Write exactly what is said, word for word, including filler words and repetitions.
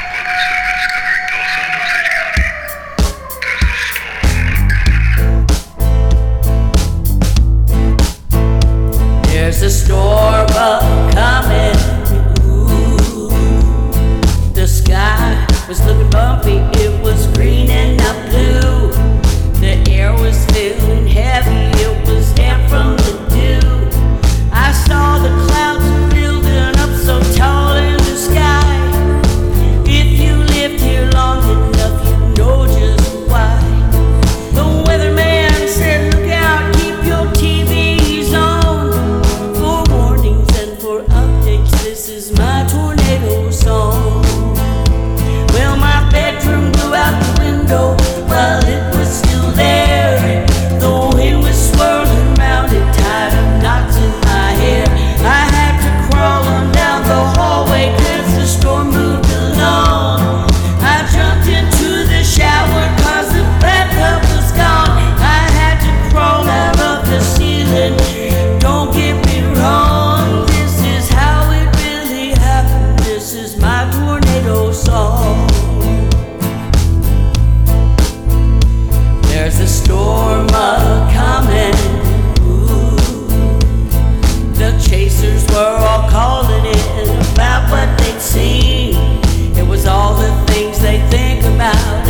There's a storm coming. Ooh, the sky was looking bumpy. It was green and not blue. The air was feeling heavy. It was damp from the dew. I saw the clouds building up so tall in the sky. If you lived here long enough, you know just why. The weatherman said, look out, keep your T Vs on. For warnings and for updates, this is my tornado song. Well, my bedroom blew out the window while it was still there. The wind was swirling round it, tied up knots in my hair. I had to crawl on down the hallway as the storm moved along. I jumped into the shower cause the bathtub was gone. I had to crawl out of the ceiling. Don't get me wrong, this is how it really happened. This is my tornado song. There's a storm a-comin'. Ooh, the chasers were all calling in about what they'd seen. It was all the things they think about